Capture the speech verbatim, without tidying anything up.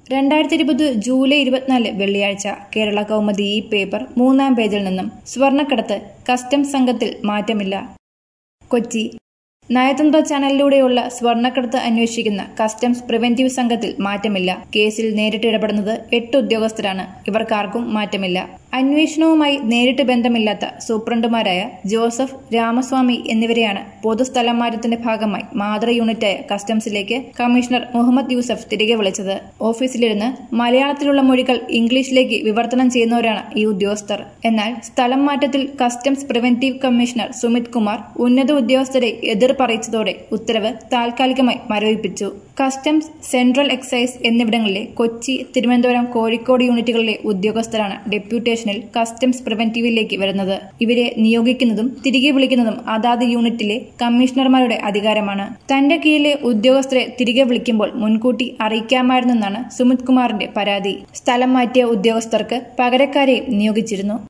രണ്ടായിരത്തി ഇരുപത് ജൂലൈ ഇരുപത്തിനാല് വെള്ളിയാഴ്ച കേരള കൗമുദി ഈ പേപ്പർ മൂന്നാം പേജിൽ നിന്നും സ്വർണ്ണക്കടത്ത് കസ്റ്റംസ് സംഘത്തിൽ മാറ്റമില്ല. കൊച്ചി നയതന്ത്ര ചാനലിലൂടെയുള്ള സ്വർണ്ണക്കടത്ത് അന്വേഷിക്കുന്ന കസ്റ്റംസ് പ്രിവന്റീവ് സംഘത്തിൽ മാറ്റമില്ല. കേസിൽ നേരിട്ട് ഇടപെടുന്നത് എട്ട് ഉദ്യോഗസ്ഥരാണ്. ഇവർക്കാർക്കും മാറ്റമില്ല. അന്വേഷണവുമായി നേരിട്ട് ബന്ധമില്ലാത്ത സൂപ്രണ്ടുമാരായ ജോസഫ്, രാമസ്വാമി എന്നിവരെയാണ് പൊതുസ്ഥലം മാറ്റത്തിന്റെ ഭാഗമായി മാതൃ യൂണിറ്റായ കസ്റ്റംസിലേക്ക് കമ്മീഷണർ മുഹമ്മദ് യൂസഫ് തിരികെ വിളിച്ചത്. ഓഫീസിലിരുന്ന് മലയാളത്തിലുള്ള മൊഴികൾ ഇംഗ്ലീഷിലേക്ക് വിവർത്തനം ചെയ്യുന്നവരാണ് ഈ ഉദ്യോഗസ്ഥർ. എന്നാൽ സ്ഥലം മാറ്റത്തിൽ customs preventive commissioner Sumit Kumar ഉന്നത ഉദ്യോഗസ്ഥരെ എതിർ പറയിച്ചതോടെ ഉത്തരവ് താൽക്കാലികമായി മരവിപ്പിച്ചു. കസ്റ്റംസ്, സെൻട്രൽ എക്സൈസ് എന്നിവിടങ്ങളിലെ കൊച്ചി, തിരുവനന്തപുരം, കോഴിക്കോട് യൂണിറ്റുകളിലെ ഉദ്യോഗസ്ഥരാണ് ഡെപ്യൂട്ടേഷനിൽ കസ്റ്റംസ് പ്രിവന്റീവിലേക്ക് വരുന്നത്. ഇവരെ നിയോഗിക്കുന്നതും തിരികെ വിളിക്കുന്നതും അതാത് യൂണിറ്റിലെ കമ്മീഷണർമാരുടെ അധികാരമാണ്. തന്റെ കീഴിലെ ഉദ്യോഗസ്ഥരെ തിരികെ വിളിക്കുമ്പോൾ മുൻകൂട്ടി അറിയിക്കാമായിരുന്നെന്നാണ് സുമിത് കുമാറിന്റെ പരാതി. സ്ഥലം മാറ്റിയ ഉദ്യോഗസ്ഥർക്ക് പകരക്കാരെയും നിയോഗിച്ചിരുന്നു.